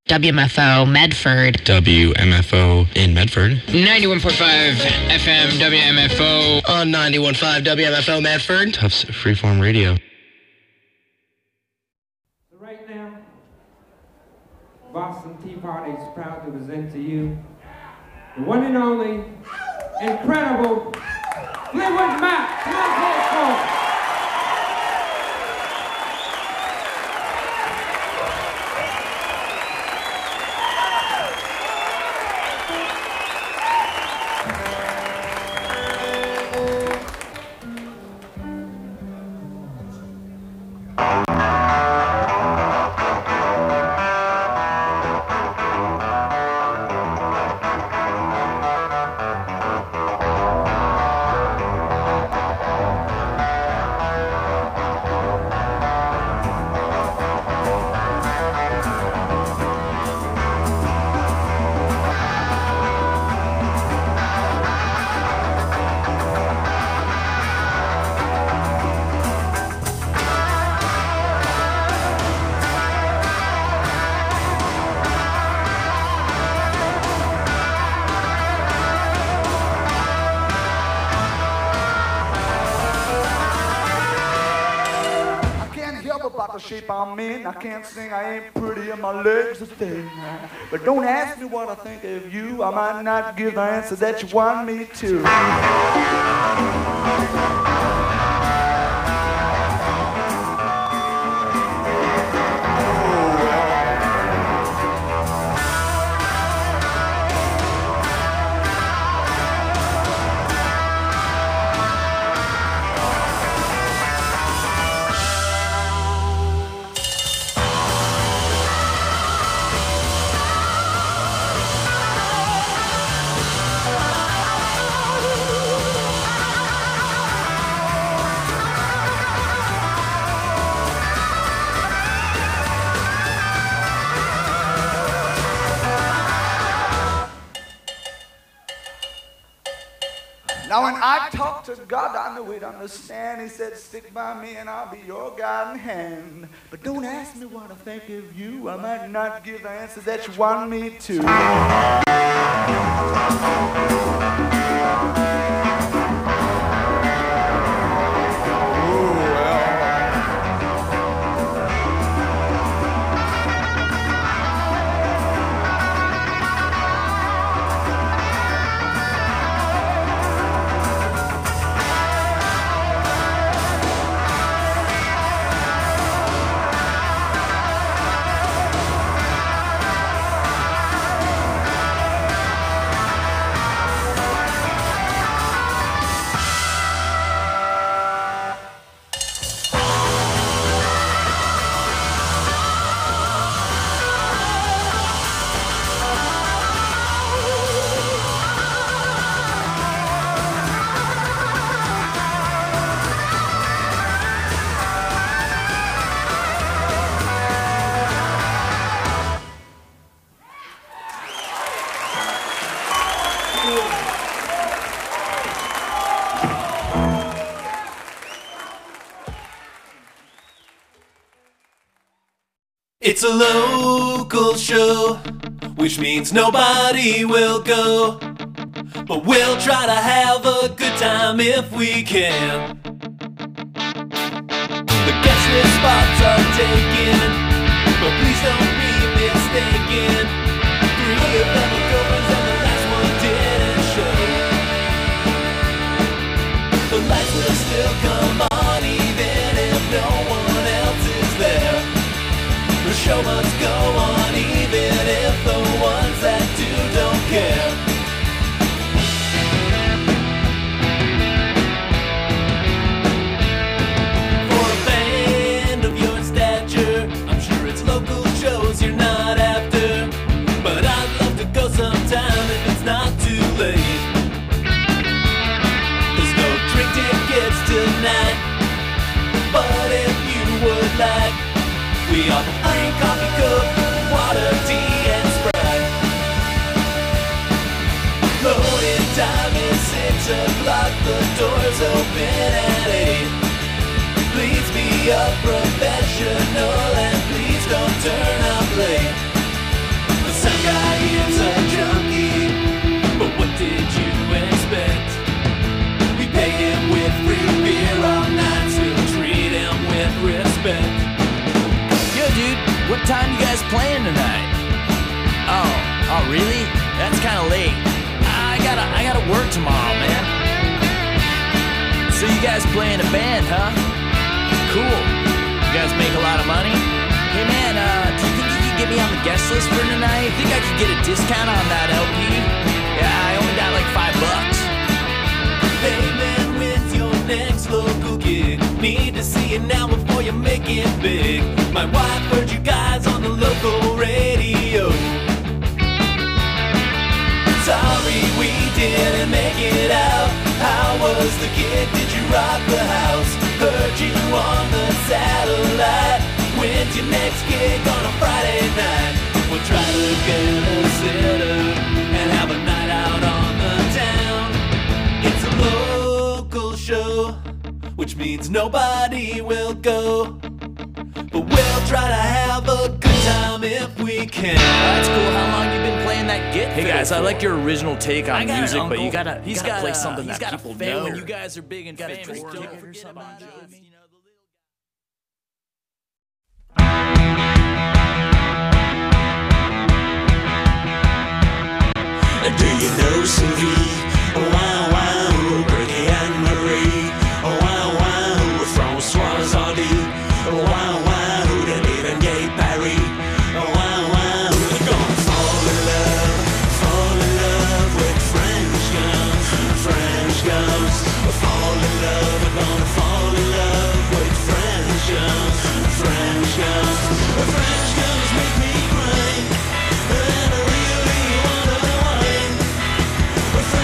WMFO Medford. WMFO in Medford. 91.5 FM WMFO. On 91.5 WMFO Medford. Tufts Freeform Radio. So right now, Boston Tea Party is proud to present to you the one and only, incredible Fleetwood Mac. Come on, folks. Shape I'm in, I can't sing, I ain't pretty, and my legs are thin. But don't ask me what I think of you, I might not give the answer that you want me to. Now when I talk to God, I know He'd understand. He said, stick by me and I'll be your guiding hand. But don't ask me what I think of you. I might not give the answer that you want me to. It's a local show, which means nobody will go, but we'll try to have a good time if we can. The guest list spots are taken, but please don't be mistaken. 3 of them are goers and the last one didn't show. The lights will still come on even if no one else is there. The show must go on even if the ones that do don't care. For a band of your stature, I'm sure it's local shows you're not after, but I'd love to go sometime if it's not too late. There's no drink tickets tonight, but if you would like, we offer free coffee, coke, water, tea, and Sprite. Loading time is 6 o'clock, the doors open at 8. Please be a professional and please don't turn up late. work tomorrow, man. So you guys play in a band, huh? Cool. You guys make a lot of money? Hey man, do you think you could get me on the guest list for tonight? Think I could get a discount on that LP? Yeah, I only got like $5. Hey man, when's your next local gig? Need to see it now before you make it big. My wife heard you guys on the local radio. Sorry we didn't make it out. How was the gig? Did you rock the house? Heard you on the satellite. When's your next gig on a Friday night? We'll try to get a sitter and have a night out on the town. It's a local show, which means nobody will go. But we'll try to have a good time if we can. That's cool. How long you been playing that git? Hey guys, I like your original take on music, but you gotta play something that people know. When you guys are big and famous, don't forget about us. Do you know Sylvie? Wow, wow, Bertie and Marie. Wow, wow, Francois Hardy. Wow, wow, David and Gay Parry. Wow, wow, we're gonna fall in love with French girls. French girls, fall in love. We're gonna fall in love with French girls. French girls, French girls make me cry. And I really wanna whine.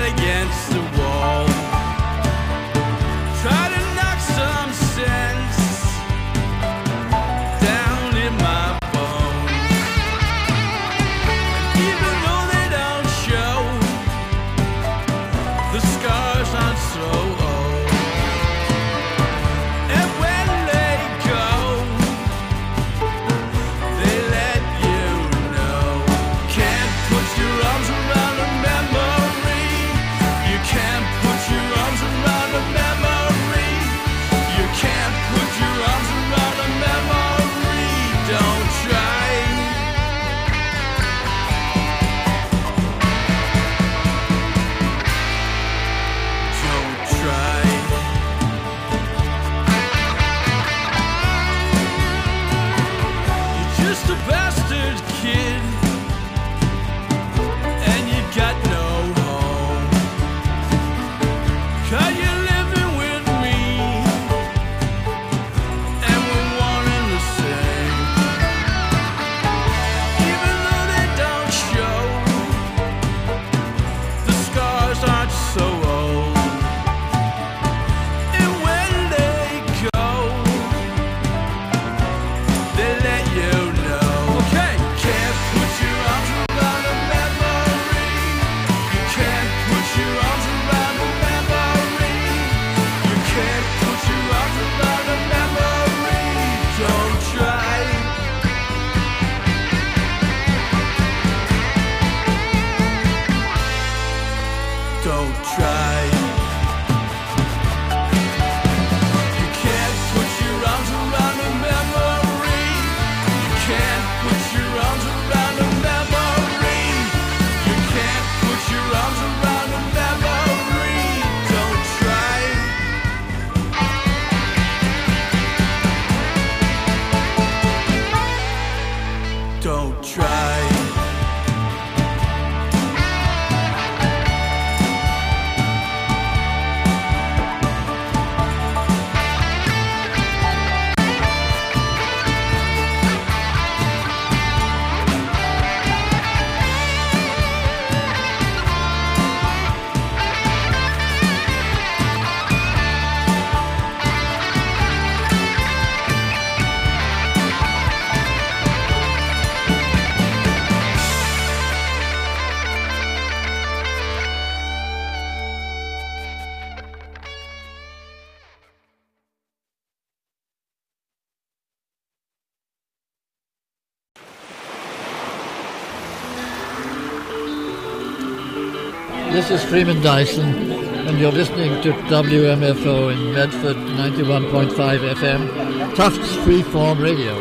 against the wall. Try to knock some sense down in my bones. And even though they don't show, the scars aren't so old. And when they go, they let you know. Can't put your arms around a memory. You can't put your arms around a memory. You can't put your arms around a memory. Don't try. Don't try. You're just a bastard kid, and you got no home. 'Cause you're living with me, and we're one and the same. Even though they don't show, the scars aren't so old. And when they go, they let you know. Okay, can't put your arms around a memory. You can't put your arms around a memory. You can't put your arms around a memory. Don't try. Don't try. You can't put your arms around a memory. You can't put your arms around a memory. You can't put your arms around a memory. Don't try. Don't try. This is Freeman Dyson, and you're listening to WMFO in Medford 91.5 FM, Tufts Freeform Radio.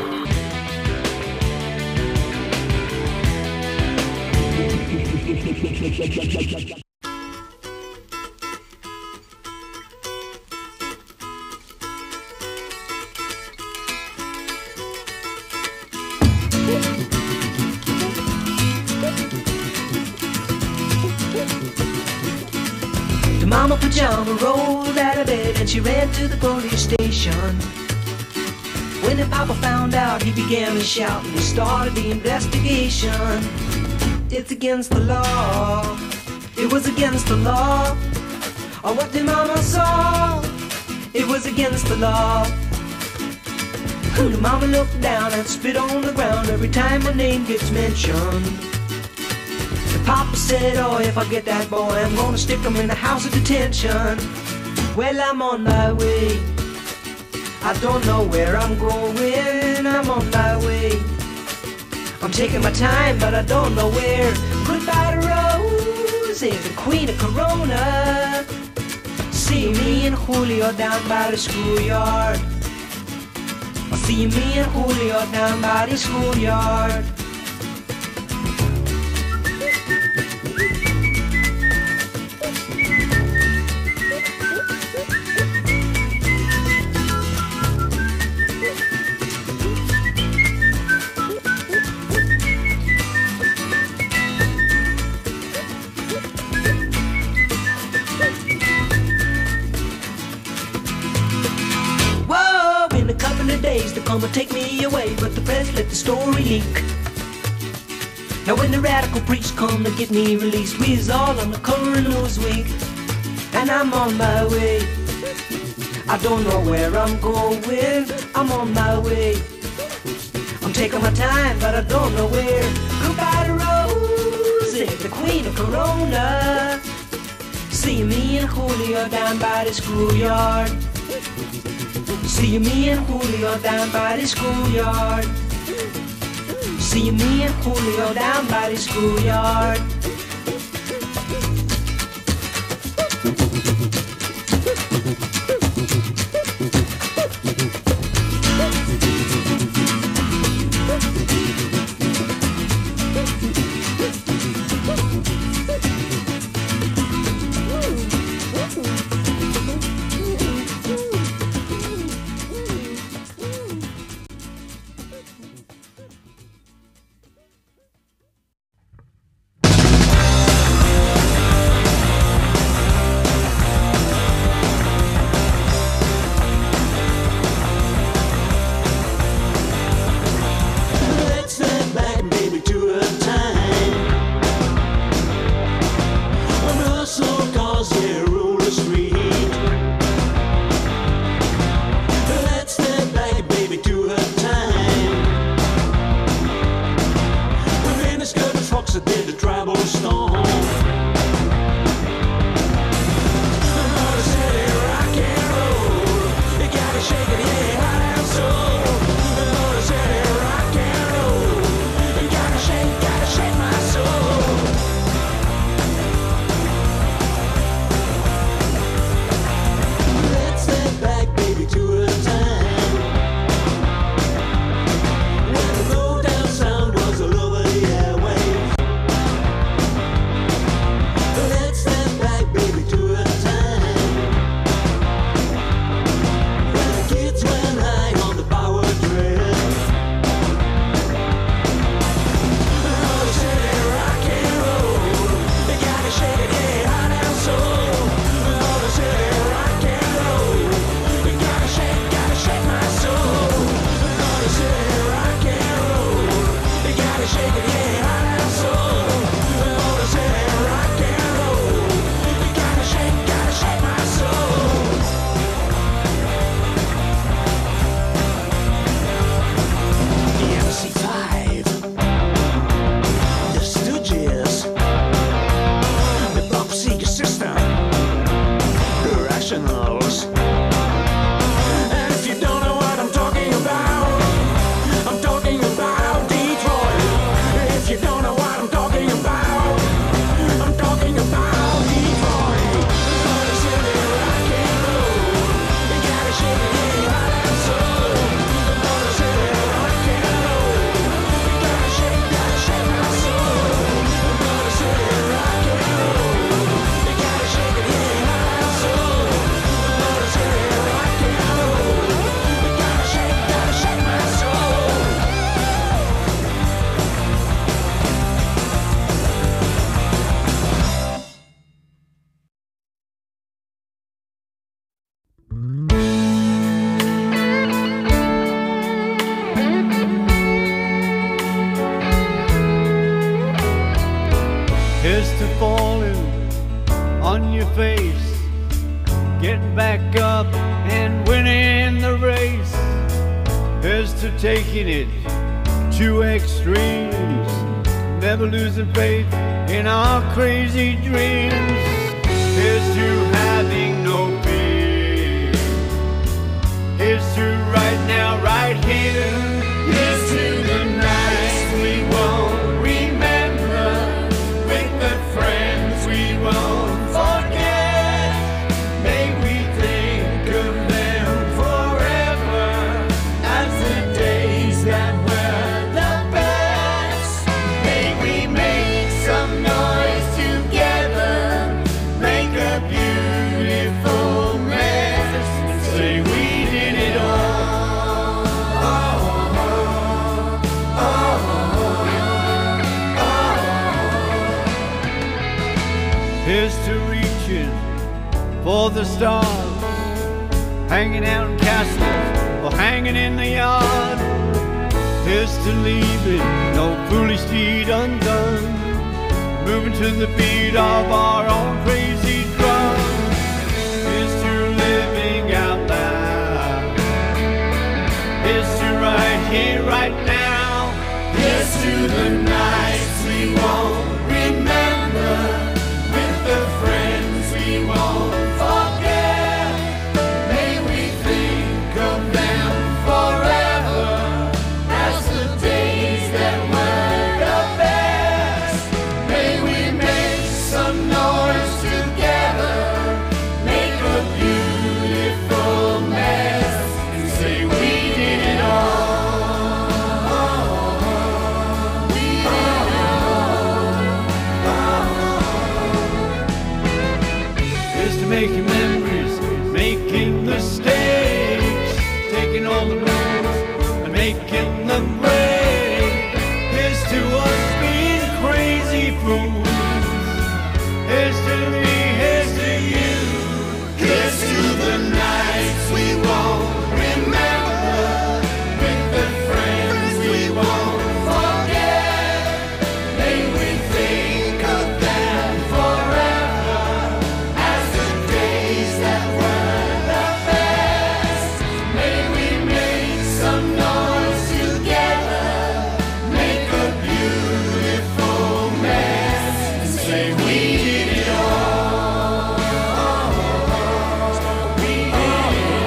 The mama pajama rolled out of bed and she ran to the police station. When the papa found out, he began to shout and he started the investigation. It's against the law. It was against the law. Or what the mama saw. It was against the law. The mama looked down and spit on the ground every time her name gets mentioned. The papa said, oh, if I get that boy, I'm gonna stick him in the house of detention. Well, I'm on my way. I don't know where I'm going. I'm on my way. I'm taking my time, but I don't know where. Goodbye to Rose, the queen of Corona. See me and Julio down by the schoolyard. I see me and Julio down by the schoolyard. They're gonna take me away, but the press let the story leak. And when the radical preach come to get me released, we is all on the coroner's wing, and I'm on my way. I don't know where I'm going, I'm on my way. I'm taking my time, but I don't know where. Goodbye to Rosie, the queen of Corona. See me and Julio down by the schoolyard. See me and Julio down by the schoolyard. See me and Julio down by the schoolyard. Here's to falling on your face, getting back up and winning the race. Here's to taking it to extremes, never losing faith in our crazy dreams. Here's to having no fear. Here's to right now, right here. Here's to the nights we won't remember, with the friends we won't forget. May we think of them forever as the days that were the best. May we make some noise together, make a beautiful mess, and say we did it all. Here's to reaching for the stars, hanging out in castles or hanging in the yard. Here's to leaving no foolish deed undone, moving to the beat of our own crazy drum. Here's to living out loud. Here's to right here, right now. Here's to the nights we won't remember, with the friends we won't forget. May we think of them forever as the days that were the best. May we make some noise together, make a beautiful mess, and say we did it all. Making memories, making mistakes, taking all the rules and making them break. Here's to us being crazy fools. Here's to me, here's to you. Here's to the nights we won't remember, with the friends we won't forget. May we think of them forever as the days that were the best. May we make some noise together, make a beautiful mess, and say we did it all. We did it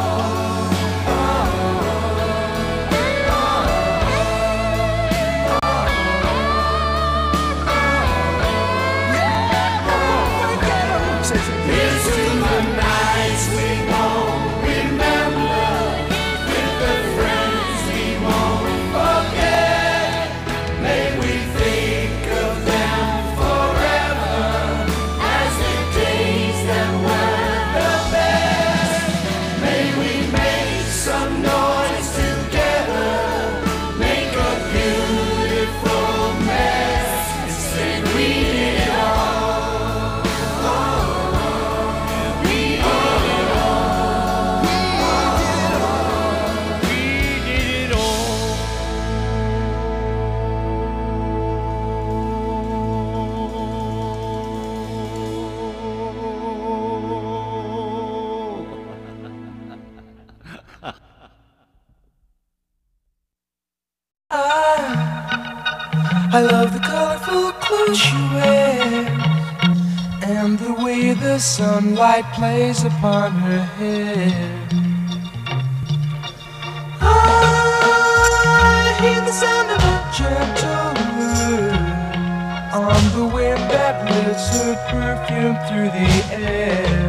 Here's to the nights we won't remember, with the friends we won't forget. May we think of them forever as the days that were the best. May we make some noise together, make a beautiful mess, and say we did it all. I love the colorful clothes she wears, and the way the sunlight plays upon her hair. I hear the sound of a gentle word on the wind that lifts her perfume through the air.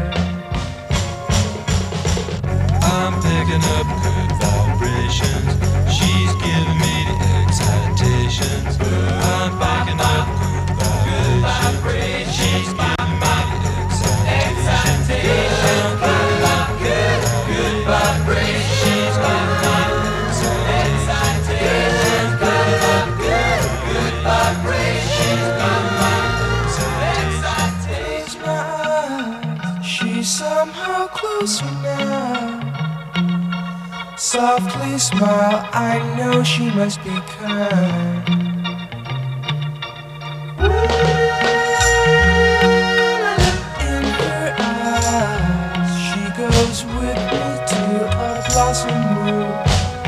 I'm picking up good vibrations. She's giving me the excitations. I'm picking up good vibrations. She's giving me the excitations. I'm picking up good vibrations. She's giving me the excitations. I'm picking up good vibrations. She's giving me the excitations. She's somehow closer now. Softly smile, I know she must be kind. In her eyes, she goes with me to a blossom room.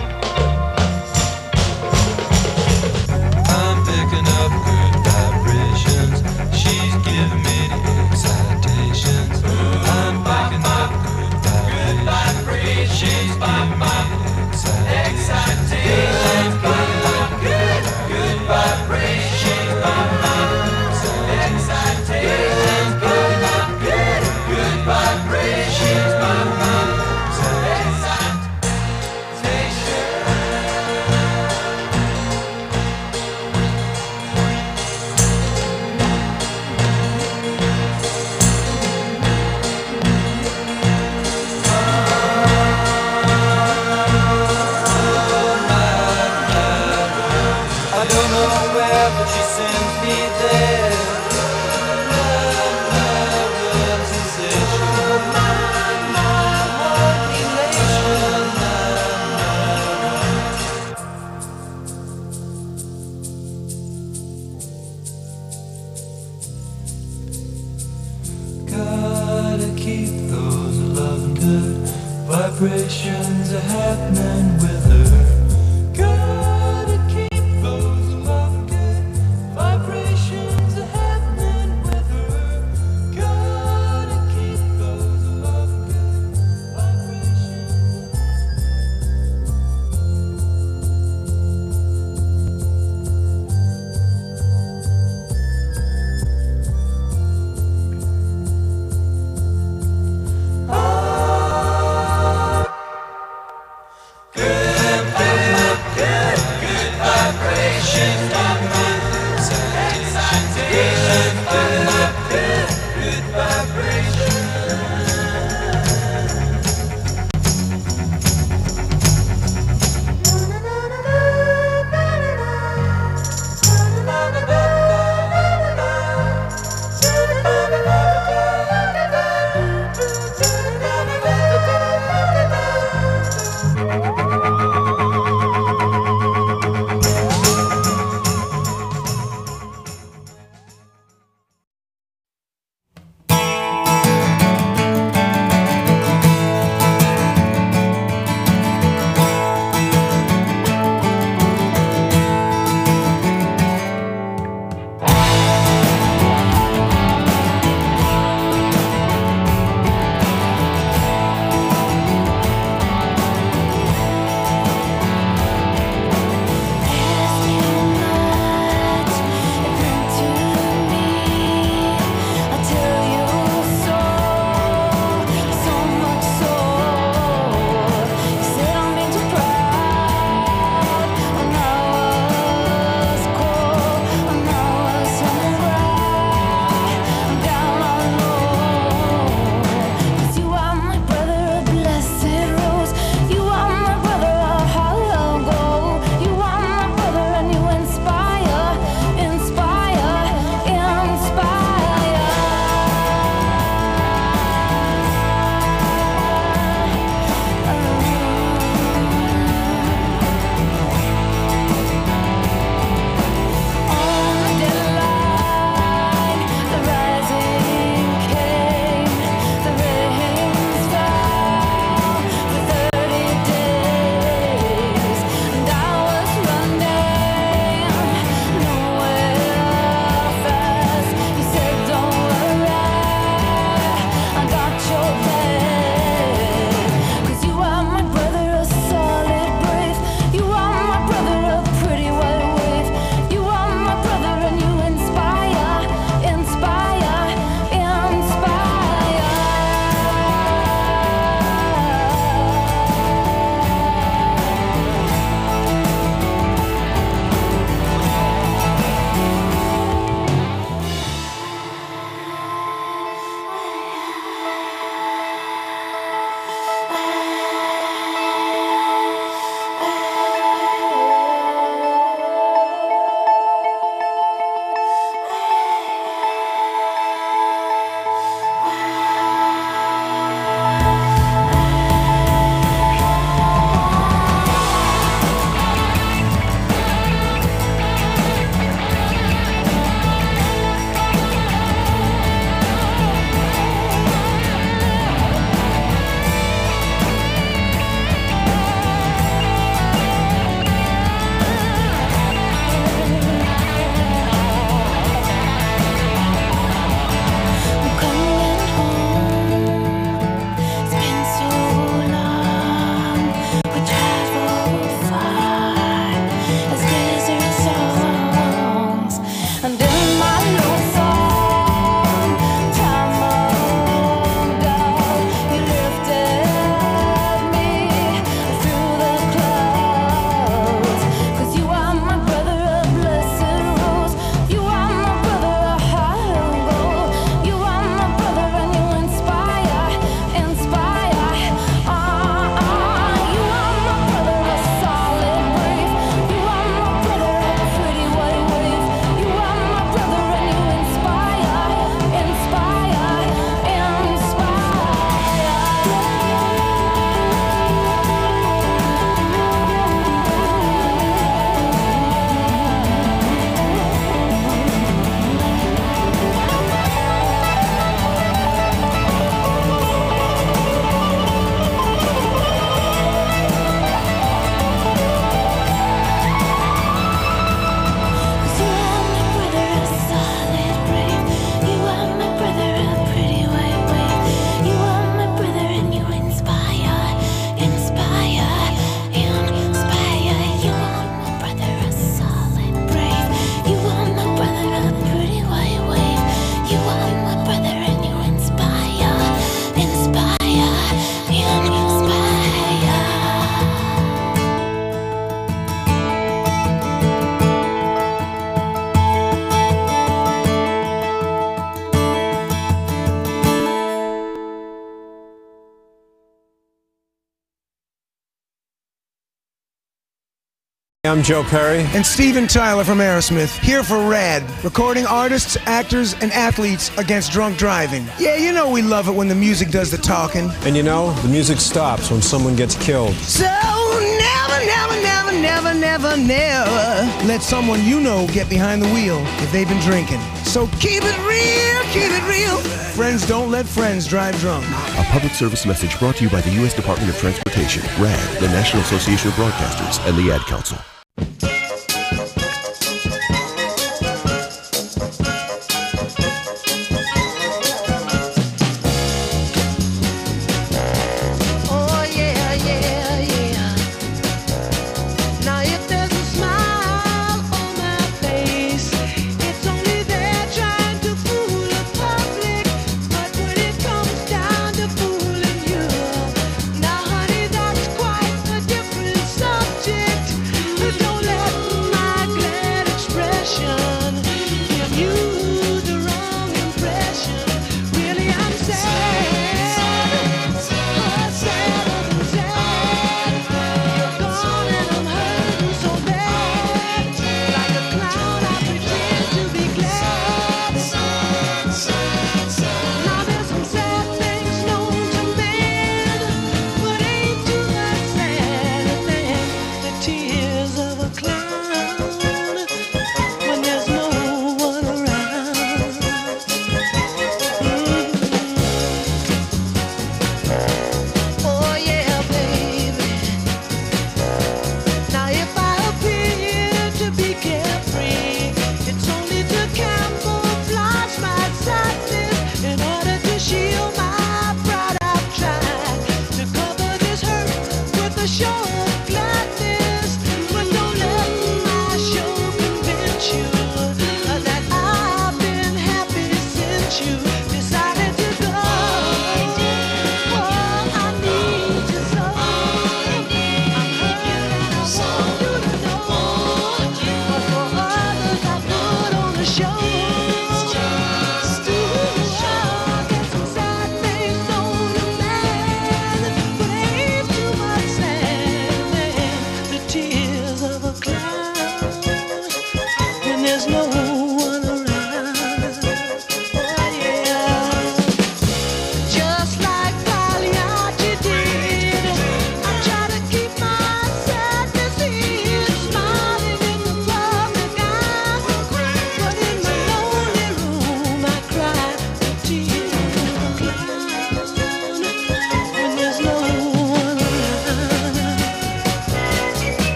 I'm picking up good vibrations. She's giving me the excitations. I'm picking up good vibrations. She's giving me the excitations. I'm picking up good keep those loving good vibrations are happening with her. Gotta keep those loving good vibrations are happening with her. Gotta keep those loving good vibrations. Good. I'm Joe Perry. And Steven Tyler from Aerosmith, here for RAD, recording artists, actors, and athletes against drunk driving. Yeah, you know we love it when the music does the talking. And you know, the music stops when someone gets killed. So never, never, never, never, never, never let someone you know get behind the wheel if they've been drinking. So keep it real, keep it real. Friends don't let friends drive drunk. A public service message brought to you by the U.S. Department of Transportation, RAD, the National Association of Broadcasters, and the Ad Council.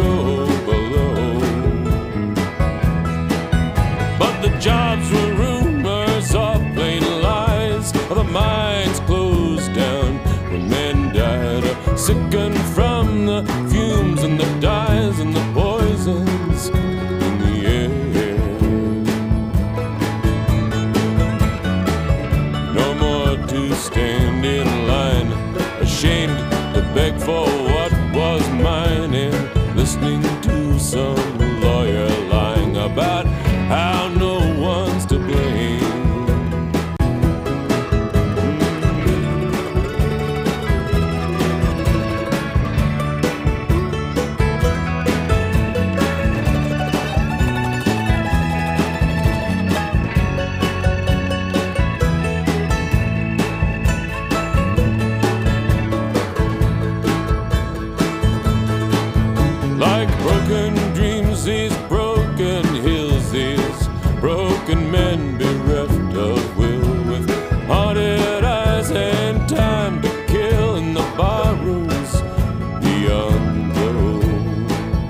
Jobs were ruined. suffering from the fumes and the dyes and the poisons in the air. No more to stand in line, ashamed to beg for what was mine, and listening to some lawyer lying about how no one's to blame. Like broken dreams, these broken hills, these broken men bereft of will, with haunted eyes and time to kill in the bar rooms beyond the road.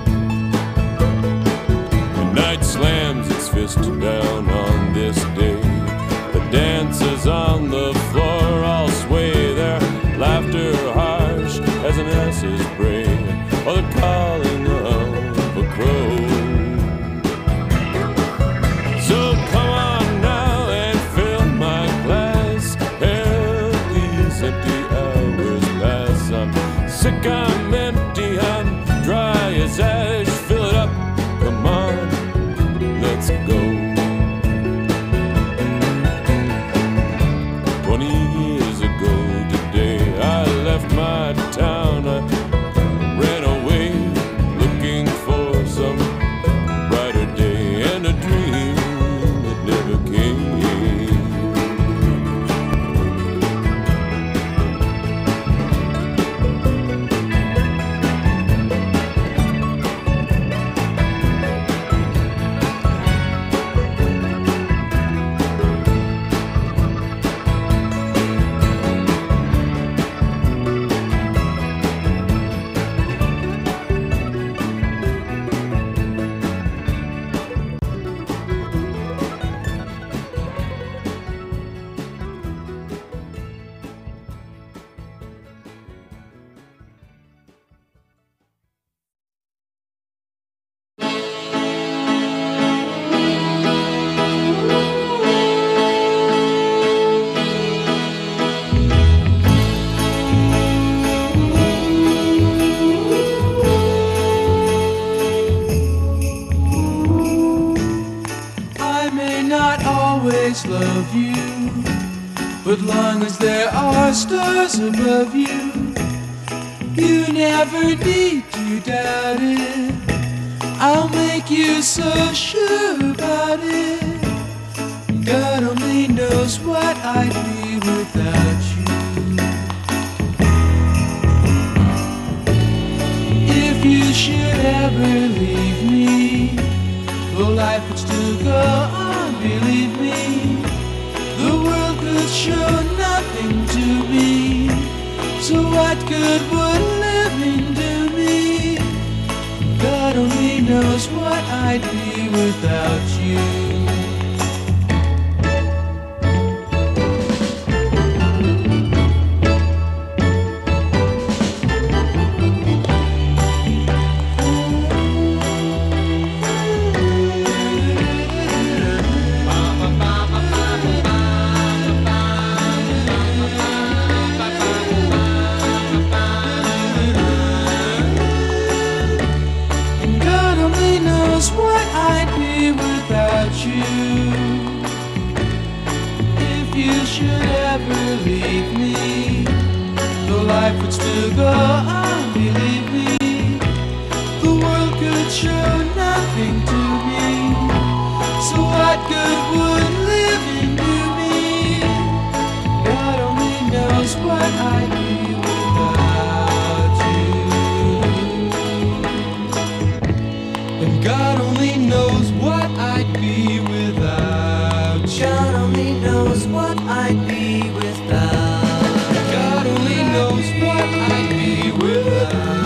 The night slams its fist down on this day. The dancers on the floor all sway, their laughter harsh as an ass's bray, or the calling of a crow. So come on now and fill my glass, help these empty hours pass. I'm sick, I'm empty, I'm dry as ash. Fill it up, come on, let's go. 20 years ago today, I left my town, I ran away looking for some brighter day, and a dream that never came. I may not always love you, but long as there are stars above you, you never need to doubt it. I'll make you so sure about it. God only knows what I'd be without you. If you should ever leave me, though life would still go on, believe me, the world could show nothing to me. So what good would living do me? God only knows what I'd be without you. What I'd be without you. If you should ever leave me, though life would still go on, believe me, the world could show nothing to me. So what good would living do me? God only knows what I'd be without you. And God only knows what I'd be without you. God only knows what I'd be without. God only knows what I'd be without.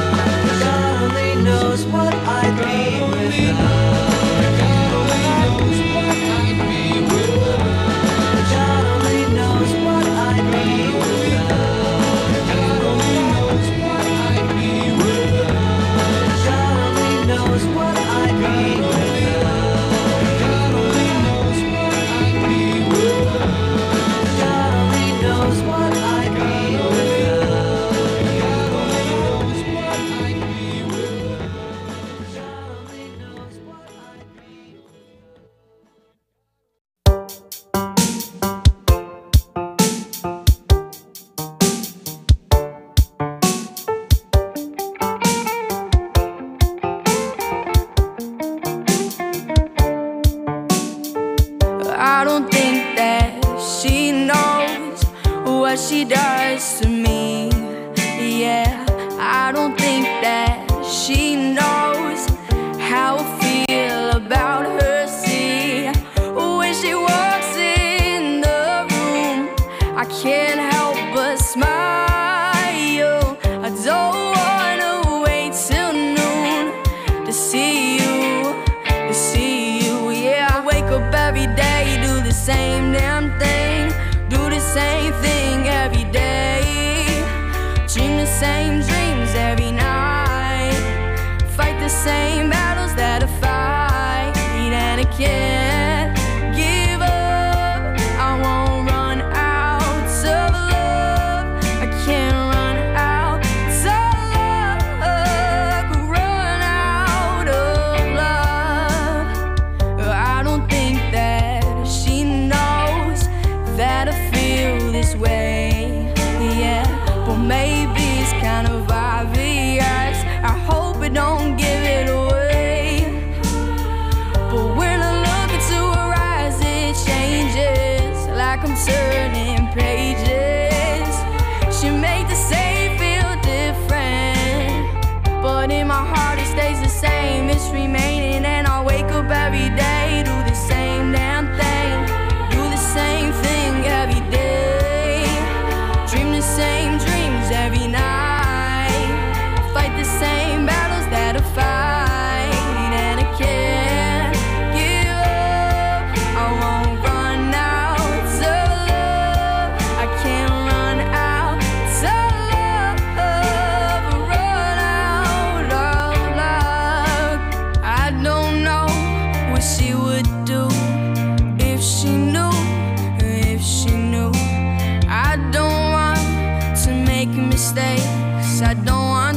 she does to me. Yeah, I don't think that she knows how I feel about her. See, when she walks in the room, I can't help but smile. I don't wanna wait till noon to see you, yeah. I wake up every day, do the same damn thing, do the same thing every day, dream the same dreams every night, fight the same battles that I fight, and I can't give up. I won't run out of love. I can't run out of love. Run out of love. I don't think that she knows that I feel this way. Yeah, but maybe it's kind of obvious. I hope I don't give it away. But when I look into her eyes, it changes, like I'm turning pages. She makes the same feel different, but in my heart it stays the same. It's remaining, and I wake up every day, do the same damn thing, do the same thing every day, dream the same dreams every night, fight the same battles that I fight, and I can't give up. I won't run out of love. I can't run out of love. Run out of love. I don't know what she would do if she knew, I don't want to make mistakes. I don't want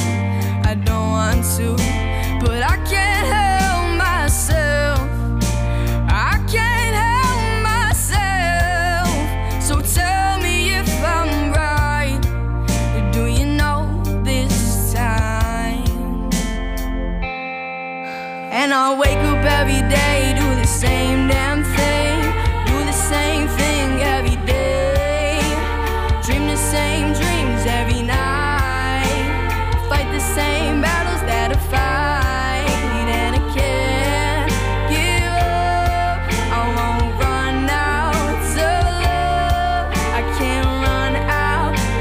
to, but I can't help myself. I can't help myself. So tell me if I'm right. Do you know this time? And I wake up every day, do the same damn thing, do the same thing every day, dream the same dreams every night, fight the same battles that I fight, and I can't give up. I won't run out of love. I can't run out of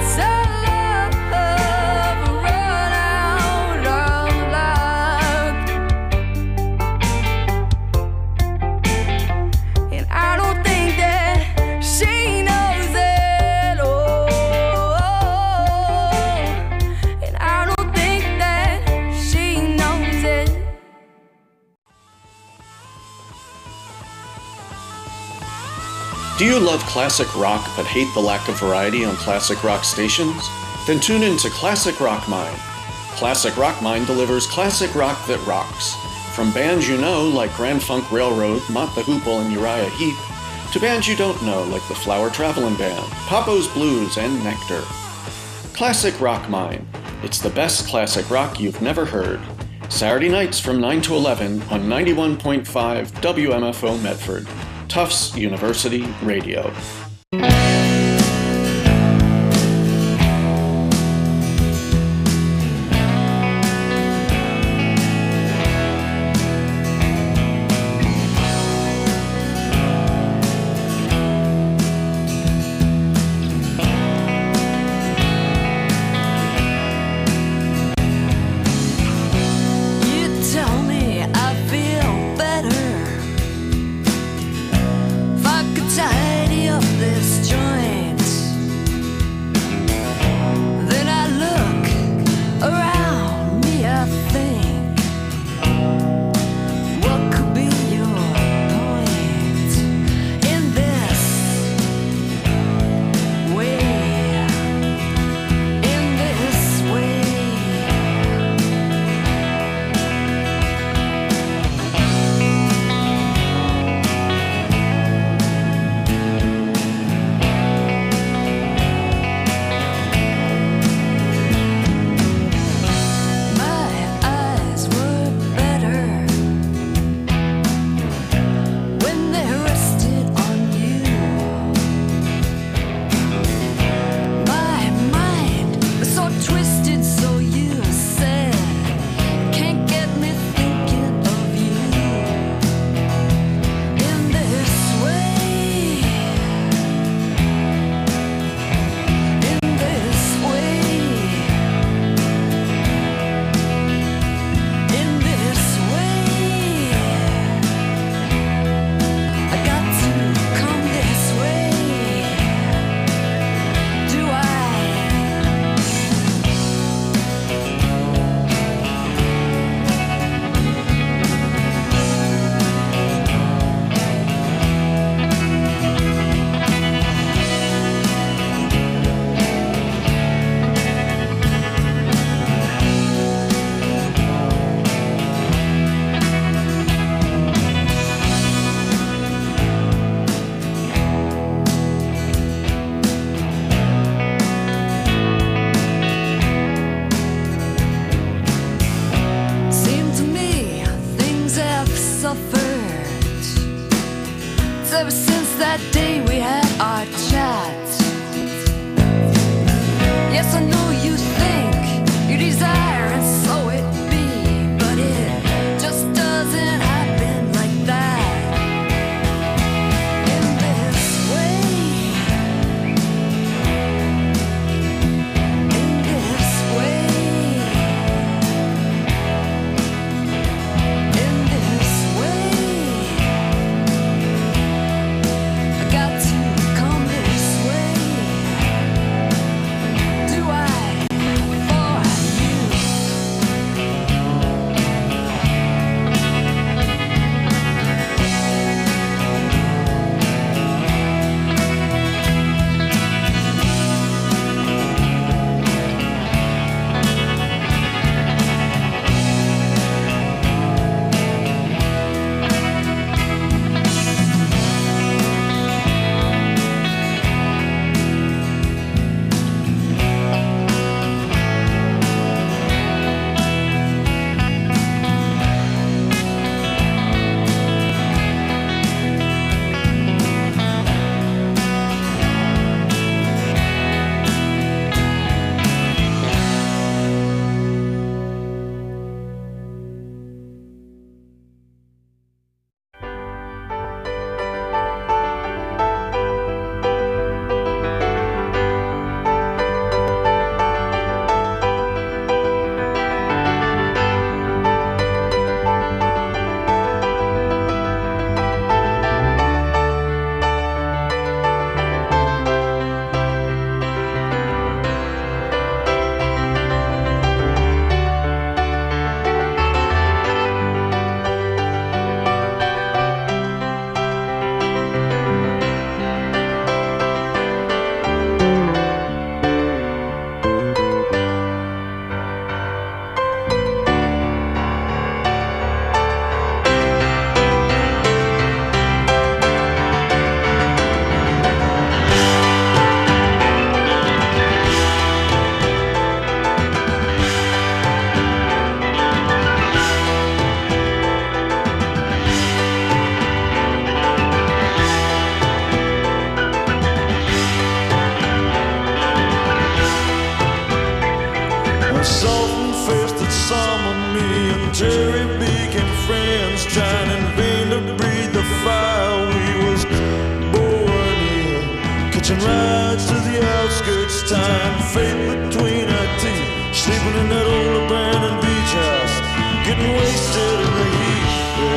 love. Run out of love. And I don't think that she knows it all. And I don't think that she knows it. Do you love classic rock but hate the lack of variety on classic rock stations? Then tune in to Classic Rock Mine. Classic Rock Mine delivers classic rock that rocks. From bands you know like Grand Funk Railroad, Mott the Hoople, and Uriah Heep, to bands you don't know like the Flower Traveling Band, Papo's Blues, and Nectar. Classic Rock Mine. It's the best classic rock you've never heard. Saturday nights from 9 to 11 on 91.5 WMFO Medford. Tufts University Radio. Tidy up the ever since that day we had our chat. Yes, I know you think you desire, and so it be, but it just doesn't happen like that. In this way, in this way, in this way, I got to come this way. Do I? Jerry became friends, trying in vain to breathe the fire we was born in. Catching rides to the outskirts, tying fate between our teeth. Sleeping in that old abandoned beach house, getting wasted in the heat.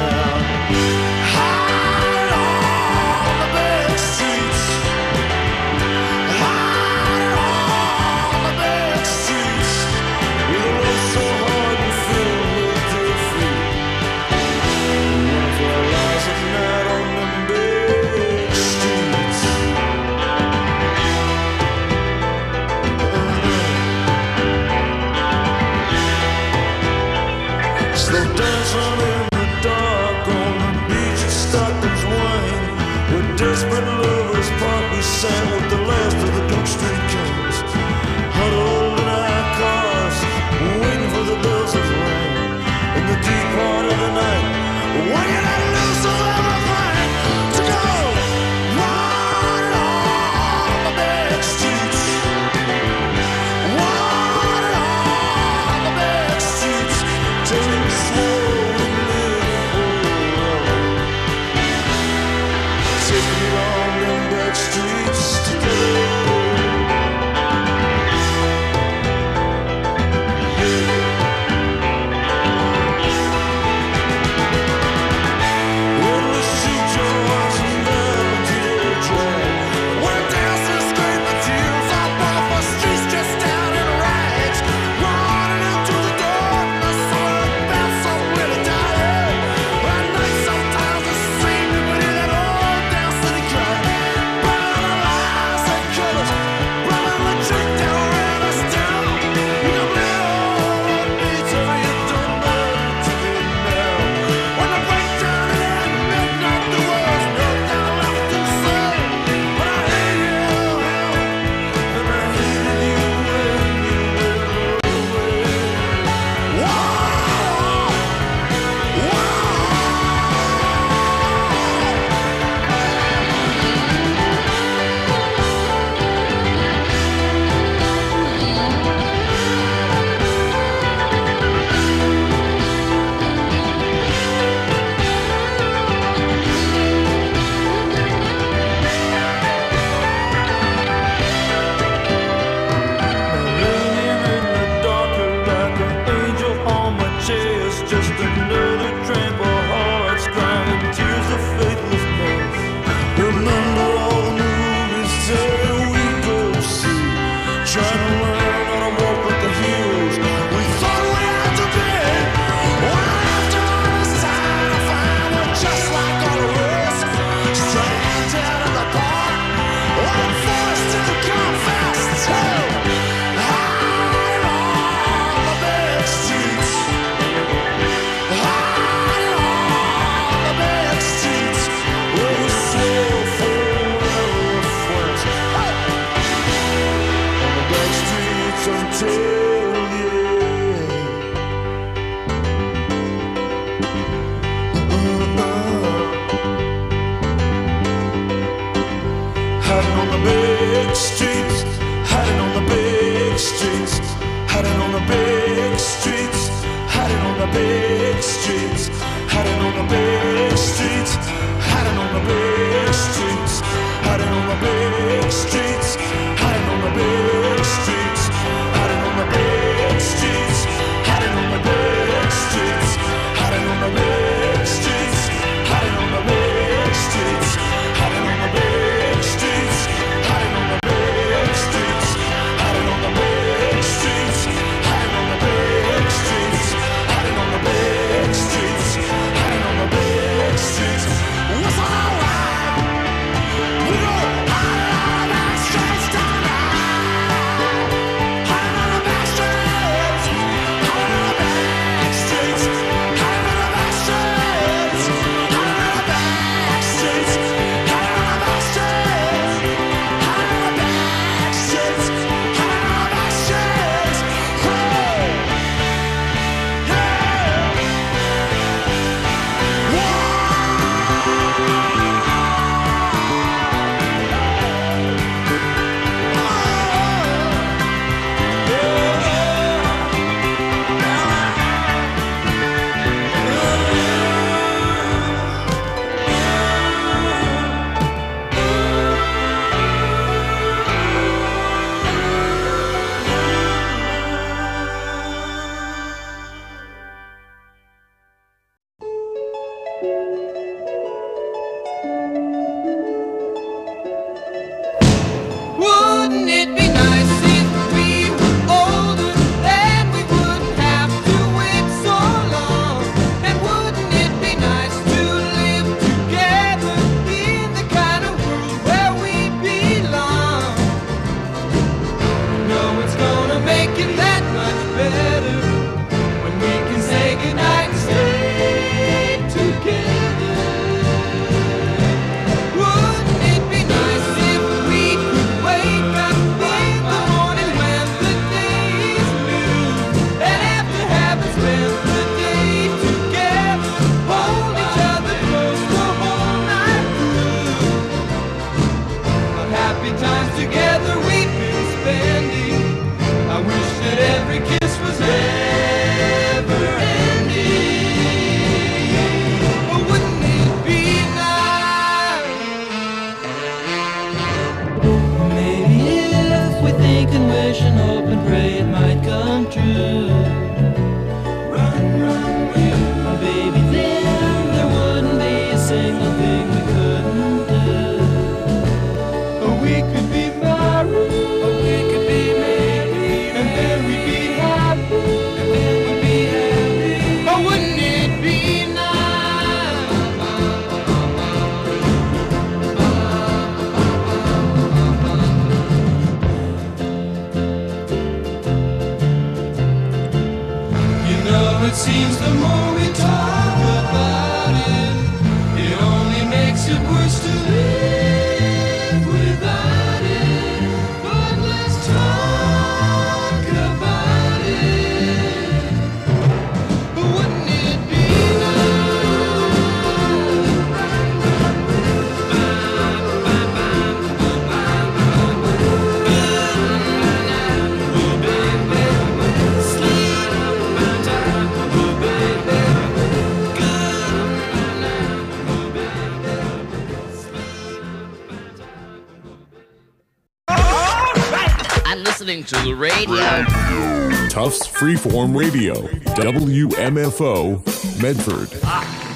Yeah. High on the back streets, high on the back streets, with a love so hard and filled with defeat. Running for our lives at night on them big streets. Slow dancing in the dark on the beach at Stockton's Wine, where desperate lovers part we sang with the last of the Duke Street Kings. Huddled in our cars, waiting for the bells of rain in the deep part of the night, when you let loose of everything to go. Running on the back streets, running on the back streets, till you swore But it seems the more we talk about it, it only makes it worse to live without it. But let's talk about it. Wouldn't it be I'm listening to the radio. Tufts Freeform Radio, WMFO, Medford.